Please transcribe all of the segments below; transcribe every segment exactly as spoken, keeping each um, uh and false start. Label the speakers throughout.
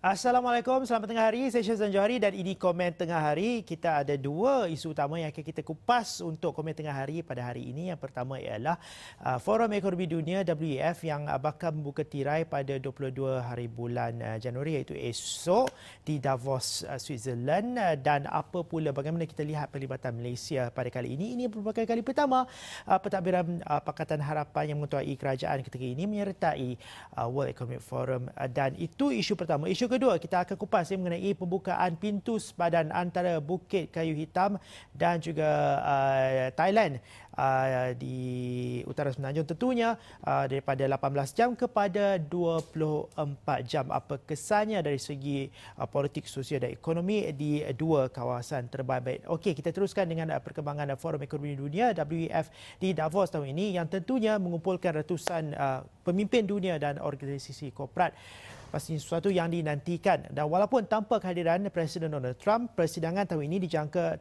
Speaker 1: Assalamualaikum, selamat tengah hari. Saya Syazwan Johari dan ini Komen Tengah Hari. Kita ada dua isu utama yang akan kita kupas untuk Komen Tengah Hari pada hari ini. Yang pertama ialah uh, Forum Ekonomi Dunia W E F yang bakal membuka tirai pada dua puluh dua hari bulan uh, Januari iaitu esok di Davos, uh, Switzerland. Uh, dan apa pula bagaimana kita lihat pelibatan Malaysia pada kali ini. Ini merupakan kali pertama uh, pentadbiran uh, Pakatan Harapan yang mengetuai kerajaan ketika ini menyertai uh, World Economic Forum. Uh, dan itu isu pertama. Isu kedua, kita akan kupas mengenai pembukaan pintu sepadan antara Bukit Kayu Hitam dan juga uh, Thailand uh, di Utara Semenanjung tentunya uh, daripada lapan belas jam kepada dua puluh empat jam. Apa kesannya dari segi uh, politik, sosial dan ekonomi di dua kawasan terbaik. Okey, kita teruskan dengan uh, perkembangan uh, Forum Ekonomi Dunia W E F di Davos tahun ini yang tentunya mengumpulkan ratusan uh, pemimpin dunia dan organisasi korporat. Pastinya sesuatu yang dinantikan. Dan walaupun tanpa kehadiran Presiden Donald Trump, persidangan tahun ini dijangka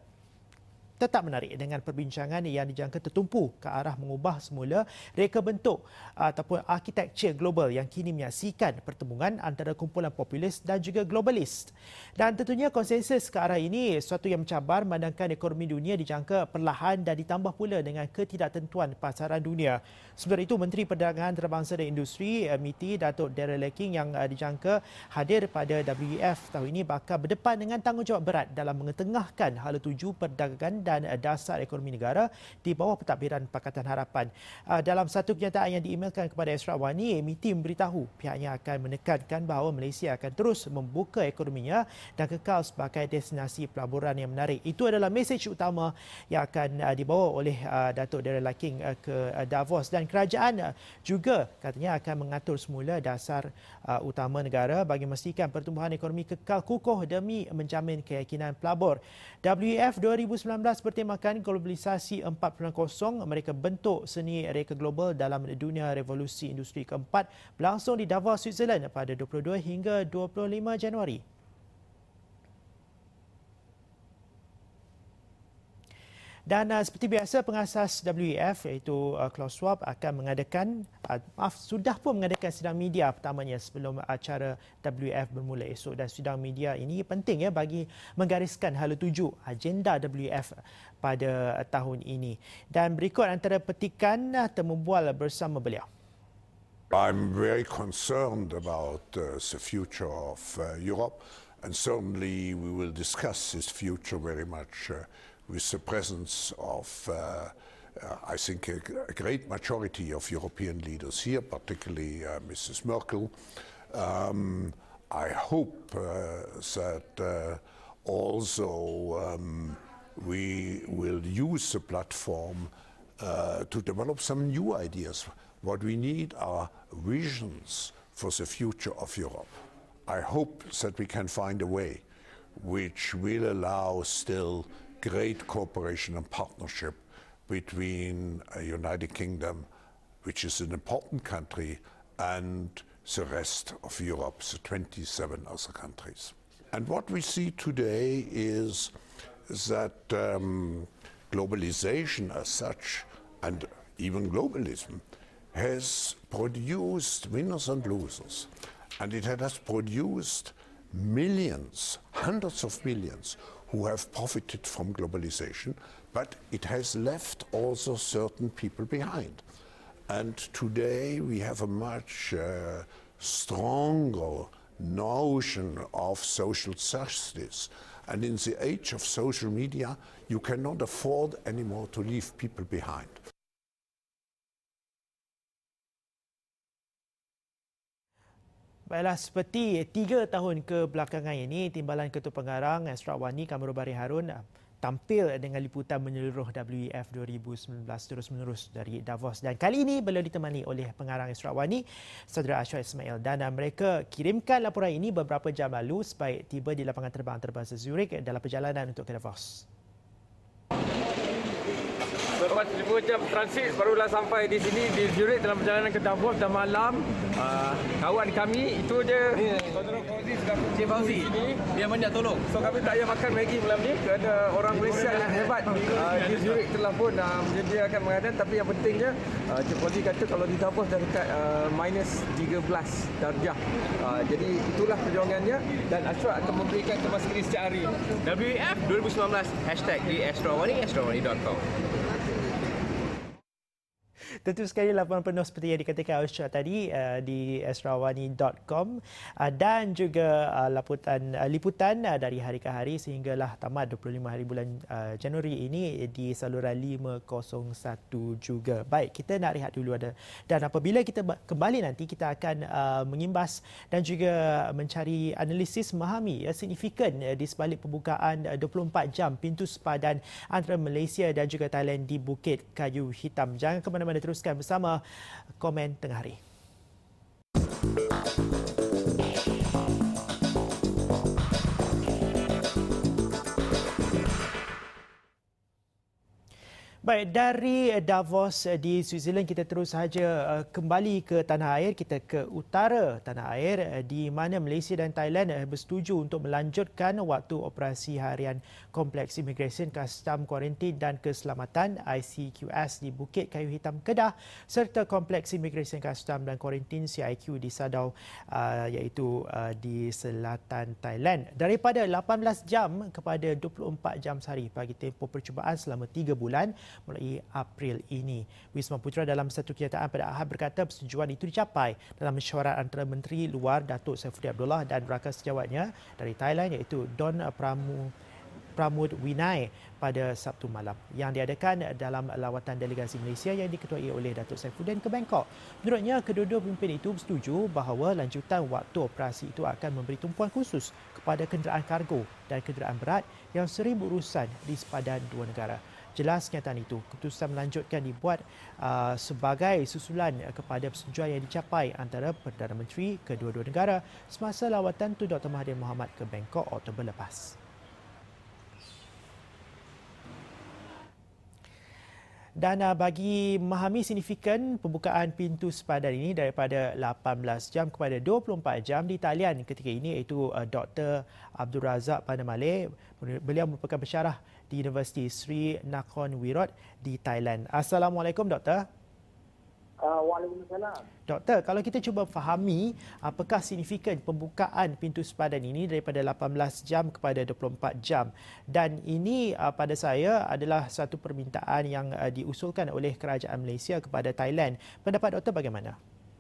Speaker 1: tetap menarik dengan perbincangan yang dijangka tertumpu ke arah mengubah semula reka bentuk ataupun arkitektur global yang kini menyaksikan pertemuan antara kumpulan populis dan juga globalis. Dan tentunya konsensus ke arah ini sesuatu yang mencabar memandangkan ekonomi dunia dijangka perlahan dan ditambah pula dengan ketidaktentuan pasaran dunia. Sementara itu, Menteri Perdagangan Antarabangsa dan Industri M I T Datuk Darryl Laking yang dijangka hadir pada W E F tahun ini bakal berdepan dengan tanggungjawab berat dalam mengetengahkan hala tuju perdagangan dan dasar ekonomi negara di bawah pentadbiran Pakatan Harapan. Dalam satu kenyataan yang diemailkan kepada Ashraf Wani, M I T memberitahu pihaknya akan menekankan bahawa Malaysia akan terus membuka ekonominya dan kekal sebagai destinasi pelaburan yang menarik. Itu adalah mesej utama yang akan dibawa oleh Datuk Darryl Laking ke Davos. Dan kerajaan juga katanya akan mengatur semula dasar utama negara bagi memastikan pertumbuhan ekonomi kekal kukuh demi menjamin keyakinan pelabur. W E F dua ribu sembilan belas bertemakan globalisasi empat titik kosong. Mereka bentuk seni reka global dalam dunia revolusi industri keempat berlangsung di Davos, Switzerland pada dua puluh dua hingga dua puluh lima Januari. Dan uh, seperti biasa, pengasas W E F iaitu uh, Klaus Schwab akan mengadakan, uh, maaf, sudah pun mengadakan sidang media pertamanya sebelum acara W E F bermula esok. Dan sidang media ini penting ya bagi menggariskan hala tuju agenda W E F pada uh, tahun ini. Dan berikut antara petikan uh, temu bual bersama beliau.
Speaker 2: I'm very concerned about uh, the future of uh, Europe, and certainly we will discuss this future very much uh, with the presence of, uh, uh, I think, a, a great majority of European leaders here, particularly uh, Missus Merkel. Um, I hope uh, that uh, also um, we will use the platform uh, to develop some new ideas. What we need are visions for the future of Europe. I hope that we can find a way which will allow still great cooperation and partnership between the United Kingdom, which is an important country, and the rest of Europe, the twenty-seven other countries. And what we see today is that um, globalization as such, and even globalism, has produced winners and losers. And it has produced millions, hundreds of millions, who have profited from globalization, but it has left also certain people behind. And today we have a much uh, stronger notion of social justice. And in the age of social media, you cannot afford anymore to leave people behind.
Speaker 1: Baiklah, seperti tiga tahun kebelakangan ini, Timbalan Ketua Pengarang Ashraf Wani Kamarul Bari Harun tampil dengan liputan menyeluruh W E F dua ribu sembilan belas terus-menerus dari Davos. Dan kali ini beliau ditemani oleh pengarang Ashraf Wani, Saudara Ashwat Ismail. Dan mereka kirimkan laporan ini beberapa jam lalu sebaik tiba di lapangan terbang antarabangsa Zurich dalam perjalanan untuk ke Davos.
Speaker 3: Lepas dua jam transit barulah sampai di sini di Zurich dalam perjalanan ke Davos dah malam. Uh, kawan kami itu je. Saudara Fauzi sudah Cik Fauzi sini. Dia banyak tolong. So kami tak payah makan Maggi malam ni kerana orang Malaysia yang hebat uh, di Zurich telah pun uh, menyediakan makanan, tapi yang pentingnya uh, Cik Fauzi kata kalau di Davos dah dekat uh, minus tiga belas darjah. Uh, jadi itulah perjuangannya dan Ashraf akan memberikan kemas kiri setiap hari. W E F dua ribu sembilan belas hashtag di Astrawani astrawani dot com.
Speaker 1: Tentu sekali laporan penuh seperti yang dikatakan Austra tadi uh, di astrawani dot com uh, dan juga uh, laputan, uh, liputan uh, dari hari ke hari sehinggalah tamat dua puluh lima hari bulan uh, Januari ini di saluran lima kosong satu juga. Baik, kita nak rehat dulu ada dan apabila kita kembali nanti kita akan uh, mengimbas dan juga mencari analisis memahami uh, signifikan uh, di sebalik pembukaan uh, dua puluh empat jam pintu sepadan antara Malaysia dan juga Thailand di Bukit Kayu Hitam. Jangan ke mana-mana, teruskan bersama Komen Tengah Hari. Baik, dari Davos di Switzerland kita terus saja kembali ke tanah air. Kita ke utara tanah air di mana Malaysia dan Thailand bersetuju untuk melanjutkan waktu operasi harian Kompleks Imigresen, Kastam, Kuarantin dan Keselamatan I C Q S di Bukit Kayu Hitam, Kedah serta Kompleks Imigresen, Kastam dan Kuarantin C I Q di Sadau uh, iaitu uh, di selatan Thailand. Daripada lapan belas jam kepada dua puluh empat jam sehari bagi tempoh percubaan selama tiga bulan mulai April ini. Wisma Putra dalam satu kenyataan pada Ahad berkata persetujuan itu dicapai dalam mesyuarat antara Menteri Luar Datuk Saifuddin Abdullah dan rakan sejawatnya dari Thailand iaitu Don Pramu Pramud Winai pada Sabtu malam yang diadakan dalam lawatan delegasi Malaysia yang diketuai oleh Datuk Saifuddin ke Bangkok. Menurutnya, kedua-dua pemimpin itu bersetuju bahawa lanjutan waktu operasi itu akan memberi tumpuan khusus kepada kenderaan kargo dan kenderaan berat yang sering berurusan di sepadan dua negara. Jelas kenyataan itu, keputusan melanjutkan dibuat uh, sebagai susulan kepada persetujuan yang dicapai antara Perdana Menteri kedua-dua negara semasa lawatan Tun Doktor Mahathir Mohamad ke Bangkok Oktober lepas. Dan uh, bagi memahami signifikan pembukaan pintu sepadan ini daripada lapan belas jam kepada dua puluh empat jam di talian ketika ini iaitu uh, Doktor Abdul Razak Pandamale. Beliau merupakan pensyarah di Universiti Sri Nakhon-Wirot di Thailand. Assalamualaikum Doktor.
Speaker 4: Uh, Waalaikumsalam.
Speaker 1: Doktor, kalau kita cuba fahami apakah signifikan pembukaan pintu sepadan ini daripada lapan belas jam kepada dua puluh empat jam, dan ini uh, pada saya adalah satu permintaan yang uh, diusulkan oleh kerajaan Malaysia kepada Thailand. Pendapat doktor bagaimana?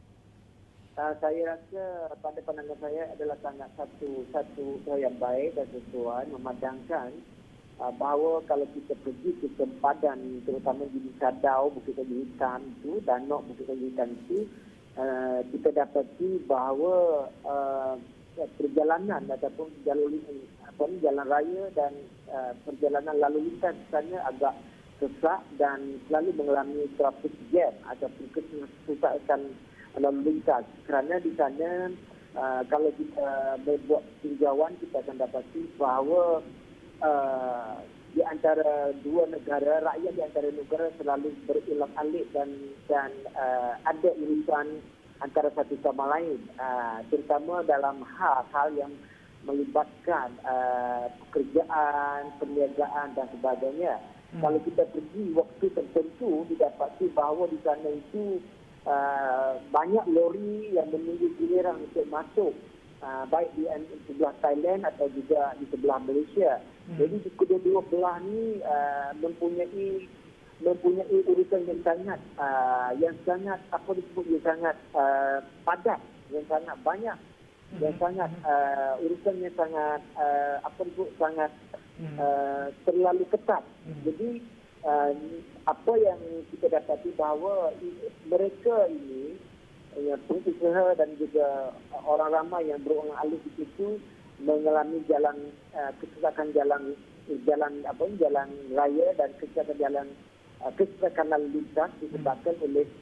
Speaker 4: Uh, saya rasa pada pandangan saya adalah sangat satu satu hal yang baik dan sesuai memadangkan Uh, bahawa kalau kita pergi ke sempadan terutama di Sadau, Bukit Kayu Hitam itu, Danok Bukit Kayu Hitam itu, uh, kita dapati bahawa uh, perjalanan ataupun jalur apa ni, jalan raya dan uh, perjalanan lalu lintas sebenarnya agak sesak dan selalu mengalami traffic jam ataupun kesusahan lalu lintas kerana di sana uh, kalau kita membuat tinjauan kita akan dapati bahawa Uh, di antara dua negara, rakyat di antara negara selalu berulang alik dan dan uh, ada urusan antara satu sama lain, uh, terutama dalam hal-hal yang melibatkan uh, pekerjaan, perniagaan dan sebagainya. Hmm. Kalau kita pergi waktu tertentu, didapati bahawa di sana itu uh, banyak lori yang menunggu giliran untuk masuk. Uh, baik di sebelah Thailand atau juga di sebelah Malaysia. Hmm. Jadi kedua-dua belah ni uh, mempunyai mempunyai urusan yang sangat uh, yang sangat apa disebut yang sangat uh, padat, yang sangat banyak, hmm. yang sangat uh, urusan yang sangat uh, apa disebut sangat uh, terlalu ketat. Hmm. Jadi uh, apa yang kita dapati bahawa mereka ini ya, pengusaha dan juga orang ramai yang berulang alik di situ mengalami jalan uh, kesesakan jalan jalan apa jalan raya dan kesesakan jalan uh, kesesakan lalu lintas disebabkan hmm. oleh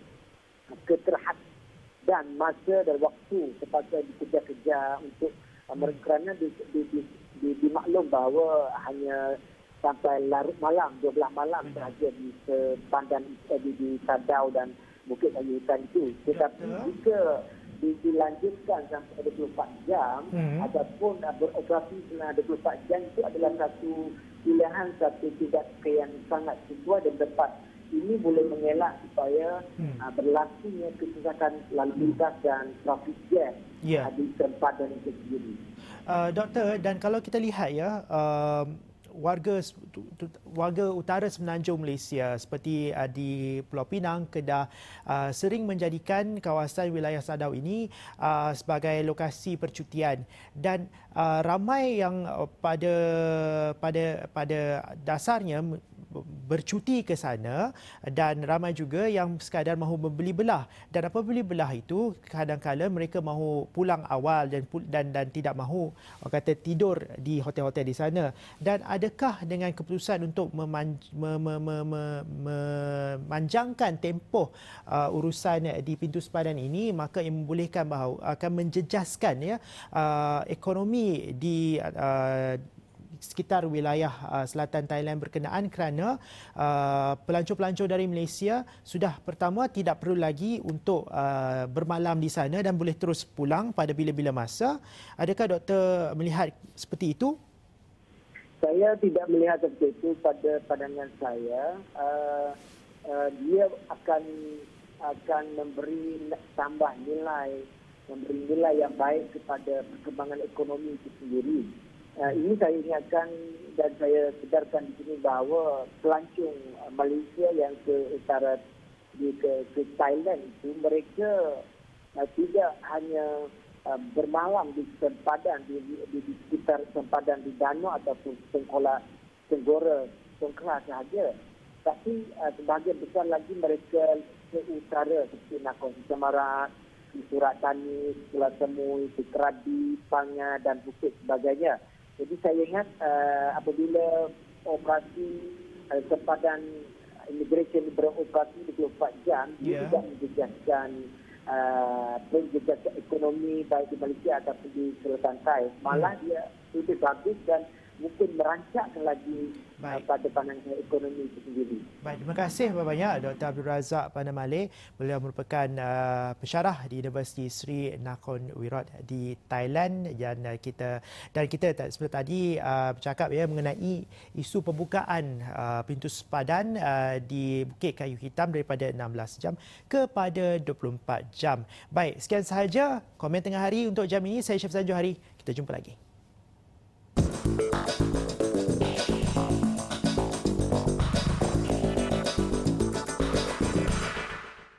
Speaker 4: keterhadaan masa dan waktu terpaksa dikejar-kejar untuk uh, hmm. kerana di, di, di, di, dimaklum bahawa hanya sampai larut malam, dua belas malam sahaja di sepandan di, di Sadau dan Bukit Kayu Hutan itu. Tetapi jika dilanjutkan sampai dua puluh empat jam hmm. ataupun beroperasi selama dua puluh empat jam, itu adalah satu pilihan, satu tindakan yang sangat sesuai dan tepat. Ini boleh mengelak supaya hmm. uh, berlakunya kesusahan lalu lintas dan traffic jam yeah. uh, di sempadan itu sendiri.
Speaker 1: Uh, doktor, dan kalau kita lihat ya, uh, warga warga utara Semenanjung Malaysia seperti uh, di Pulau Pinang, Kedah uh, sering menjadikan kawasan wilayah Sadau ini uh, sebagai lokasi percutian, dan uh, ramai yang uh, pada pada pada dasarnya bercuti ke sana, dan ramai juga yang sekadar mahu membeli belah, dan apabila beli belah itu kadang-kadang mereka mahu pulang awal dan dan dan tidak mahu kata tidur di hotel-hotel di sana. Dan adakah dengan keputusan untuk memanj, me, me, me, me, memanjangkan tempoh uh, urusan di pintu sempadan ini, maka ia membolehkan bahawa akan menjejaskan ya uh, ekonomi di uh, sekitar wilayah uh, selatan Thailand berkenaan, kerana uh, pelancong-pelancong dari Malaysia sudah pertama tidak perlu lagi untuk uh, bermalam di sana dan boleh terus pulang pada bila-bila masa. Adakah doktor melihat seperti itu?
Speaker 4: Saya tidak melihat seperti itu. Pada pandangan saya, uh, uh, dia akan akan memberi tambah nilai, memberi nilai yang baik kepada perkembangan ekonomi itu sendiri. Uh, ini saya ingatkan dan saya sedarkan di sini bahawa pelancong uh, Malaysia yang ke utara di ke, ke Thailand itu, mereka uh, tidak hanya uh, bermalam di sempadan di, di, di sekitar sempadan di Danau ataupun Tengkorak, Tenggora, Songkhla sahaja, tapi uh, sebahagian besar lagi mereka ke utara seperti Nakhon Si Thammarat, di Surat Tani, Pulau Semui, di Krabi, Panga dan Bukit sebagainya. Jadi saya ingat uh, apabila operasi uh, sempadan immigration beroperasi dua puluh empat jam, yeah. dia tidak menjejaskan uh, menjejaskan ekonomi baik di Malaysia ataupun di selatan Thai. Malah hmm. dia lebih bagus dan mungkin merancangkan lagi uh, pada pandangan ekonomi itu sendiri.
Speaker 1: Baik, terima kasih banyak Doktor Abdul Razak Pandam Malik. Beliau merupakan uh, pensyarah di Universiti Sri Nakhon Wirot di Thailand, dan uh, kita dan kita seperti tadi uh, bercakap ya mengenai isu pembukaan uh, pintu sempadan uh, di Bukit Kayu Hitam daripada enam belas jam kepada dua puluh empat jam. Baik, sekian sahaja komen tengah hari untuk jam ini. Saya Syafzan Johari. Kita jumpa lagi.